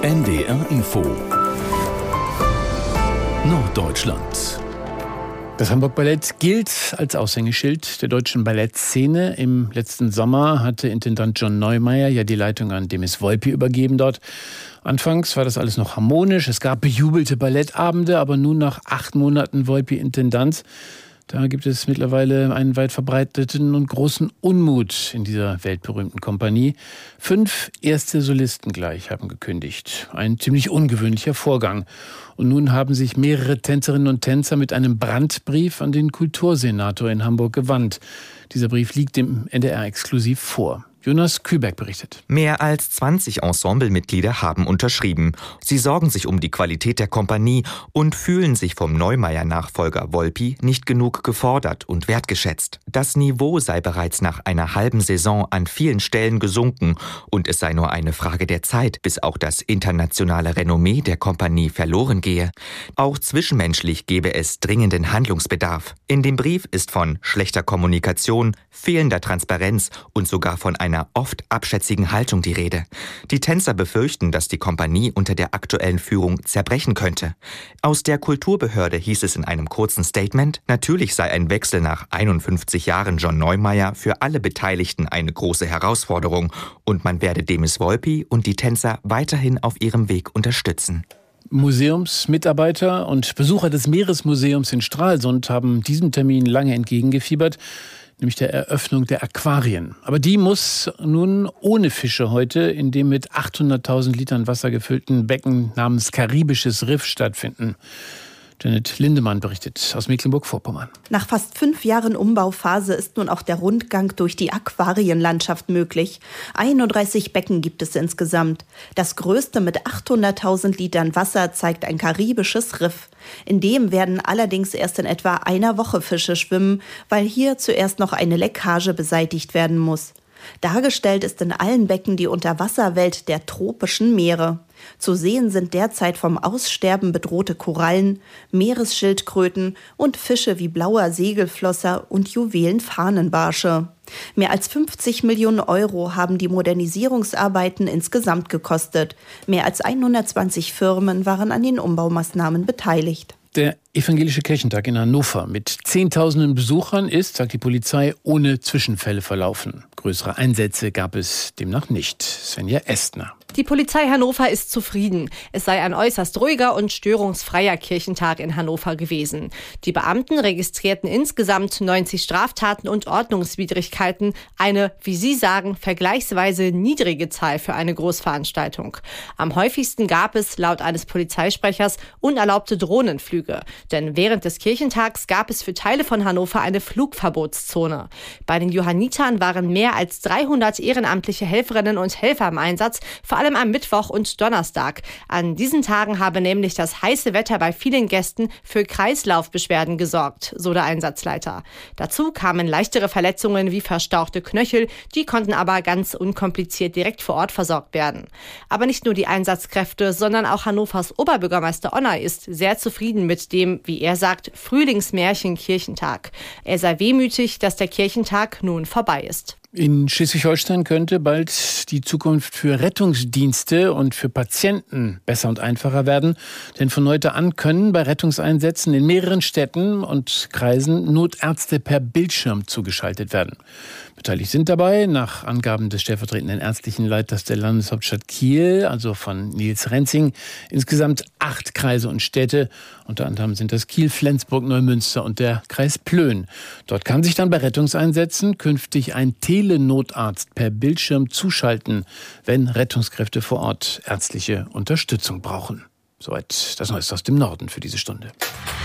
NDR Info Norddeutschland. Das Hamburg Ballett gilt als Aushängeschild der deutschen Ballettszene. Im letzten Sommer hatte Intendant John Neumeier ja die Leitung an Demis Volpi übergeben dort. Anfangs war das alles noch harmonisch. Es gab bejubelte Ballettabende, aber nun nach 8 Monaten Volpi-Intendant, da gibt es mittlerweile einen weit verbreiteten und großen Unmut in dieser weltberühmten Kompanie. 5 erste Solisten gleich haben gekündigt. Ein ziemlich ungewöhnlicher Vorgang. Und nun haben sich mehrere Tänzerinnen und Tänzer mit einem Brandbrief an den Kultursenator in Hamburg gewandt. Dieser Brief liegt dem NDR exklusiv vor. Jonas Küberg berichtet. Mehr als 20 Ensemblemitglieder haben unterschrieben. Sie sorgen sich um die Qualität der Kompanie und fühlen sich vom Neumeier-Nachfolger Volpi nicht genug gefordert und wertgeschätzt. Das Niveau sei bereits nach einer halben Saison an vielen Stellen gesunken und es sei nur eine Frage der Zeit, bis auch das internationale Renommee der Kompanie verloren gehe. Auch zwischenmenschlich gebe es dringenden Handlungsbedarf. In dem Brief ist von schlechter Kommunikation, fehlender Transparenz und sogar von einer oft abschätzigen Haltung die Rede. Die Tänzer befürchten, dass die Kompanie unter der aktuellen Führung zerbrechen könnte. Aus der Kulturbehörde hieß es in einem kurzen Statement, natürlich sei ein Wechsel nach 51 Jahren John Neumeier für alle Beteiligten eine große Herausforderung und man werde Demis Volpi und die Tänzer weiterhin auf ihrem Weg unterstützen. Museumsmitarbeiter und Besucher des Meeresmuseums in Stralsund haben diesem Termin lange entgegengefiebert, nämlich der Eröffnung der Aquarien. Aber die muss nun ohne Fische heute in dem mit 800.000 Litern Wasser gefüllten Becken namens Karibisches Riff stattfinden. Janet Lindemann berichtet aus Mecklenburg-Vorpommern. Nach fast 5 Jahren Umbauphase ist nun auch der Rundgang durch die Aquarienlandschaft möglich. 31 Becken gibt es insgesamt. Das größte mit 800.000 Litern Wasser zeigt ein karibisches Riff. In dem werden allerdings erst in etwa einer Woche Fische schwimmen, weil hier zuerst noch eine Leckage beseitigt werden muss. Dargestellt ist in allen Becken die Unterwasserwelt der tropischen Meere. Zu sehen sind derzeit vom Aussterben bedrohte Korallen, Meeresschildkröten und Fische wie blauer Segelflosser und Juwelenfahnenbarsche. Mehr als 50 Millionen Euro haben die Modernisierungsarbeiten insgesamt gekostet. Mehr als 120 Firmen waren an den Umbaumaßnahmen beteiligt. Der Evangelische Kirchentag in Hannover mit Zehntausenden Besuchern ist, sagt die Polizei, ohne Zwischenfälle verlaufen. Größere Einsätze gab es demnach nicht. Svenja Estner. Die Polizei Hannover ist zufrieden. Es sei ein äußerst ruhiger und störungsfreier Kirchentag in Hannover gewesen. Die Beamten registrierten insgesamt 90 Straftaten und Ordnungswidrigkeiten. Eine, wie sie sagen, vergleichsweise niedrige Zahl für eine Großveranstaltung. Am häufigsten gab es, laut eines Polizeisprechers, unerlaubte Drohnenflüge. Denn während des Kirchentags gab es für Teile von Hannover eine Flugverbotszone. Bei den Johannitern waren mehr als 300 ehrenamtliche Helferinnen und Helfer im Einsatz, vor allem am Mittwoch und Donnerstag. An diesen Tagen habe nämlich das heiße Wetter bei vielen Gästen für Kreislaufbeschwerden gesorgt, so der Einsatzleiter. Dazu kamen leichtere Verletzungen wie verstauchte Knöchel, die konnten aber ganz unkompliziert direkt vor Ort versorgt werden. Aber nicht nur die Einsatzkräfte, sondern auch Hannovers Oberbürgermeister Onner ist sehr zufrieden mit dem, wie er sagt, Frühlingsmärchen-Kirchentag. Er sei wehmütig, dass der Kirchentag nun vorbei ist. In Schleswig-Holstein könnte bald die Zukunft für Rettungsdienste und für Patienten besser und einfacher werden. Denn von heute an können bei Rettungseinsätzen in mehreren Städten und Kreisen Notärzte per Bildschirm zugeschaltet werden. Beteiligt sind dabei, nach Angaben des stellvertretenden ärztlichen Leiters der Landeshauptstadt Kiel, also von Nils Renzing, insgesamt 8 Kreise und Städte. Unter anderem sind das Kiel, Flensburg, Neumünster und der Kreis Plön. Dort kann sich dann bei Rettungseinsätzen künftig ein Telenotarzt per Bildschirm zuschalten, wenn Rettungskräfte vor Ort ärztliche Unterstützung brauchen. Soweit das Neueste aus dem Norden für diese Stunde.